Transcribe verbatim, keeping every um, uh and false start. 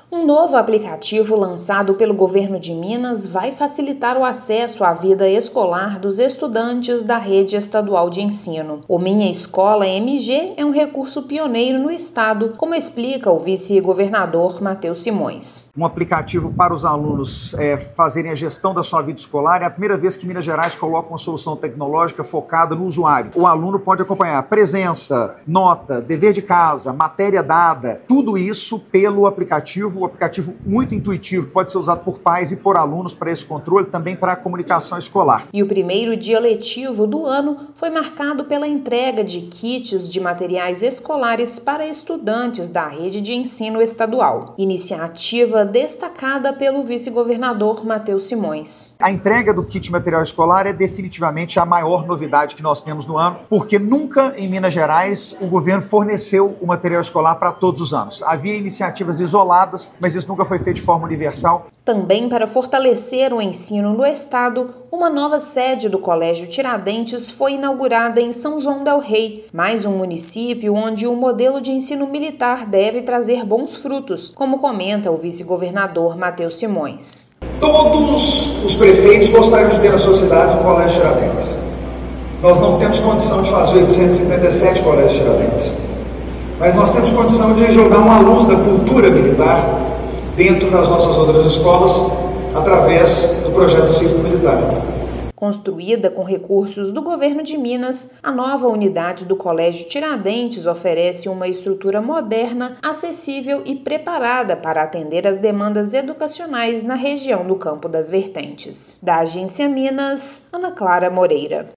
Um novo aplicativo lançado pelo governo de Minas vai facilitar o acesso à vida escolar dos estudantes da rede estadual de ensino. O Minha Escola M G é um recurso pioneiro no estado, como explica o vice-governador Matheus Simões. Um aplicativo para os alunos é, fazerem a gestão da sua vida escolar. É a primeira vez que Minas Gerais coloca uma solução tecnológica focada no usuário. O aluno pode acompanhar presença, nota, dever de casa, matéria dada, tudo isso pelo aplicativo. Um aplicativo muito intuitivo, que pode ser usado por pais e por alunos para esse controle, também para a comunicação escolar. E o primeiro dia letivo do ano foi marcado pela entrega de kits de materiais escolares para estudantes da rede de ensino estadual. Iniciativa destacada pelo vice-governador Matheus Simões. A entrega do kit de material escolar é definitivamente a maior novidade que nós temos no ano, porque nunca em Minas Gerais o governo forneceu o material escolar para todos os anos. Havia iniciativas isoladas, mas isso nunca foi feito de forma universal. Também para fortalecer o ensino no estado, uma nova sede do Colégio Tiradentes foi inaugurada em São João del Rei, mais um município onde o modelo de ensino militar deve trazer bons frutos, como comenta o vice-governador Matheus Simões. Todos os prefeitos gostariam de ter na sua cidade um Colégio Tiradentes. Nós não temos condição de fazer oitocentos e cinquenta e sete colégios Tiradentes, mas nós temos condição de jogar uma luz da cultura militar dentro das nossas outras escolas, através do projeto Cívico Militar. Construída com recursos do governo de Minas, a nova unidade do Colégio Tiradentes oferece uma estrutura moderna, acessível e preparada para atender às demandas educacionais na região do Campo das Vertentes. Da Agência Minas, Ana Clara Moreira.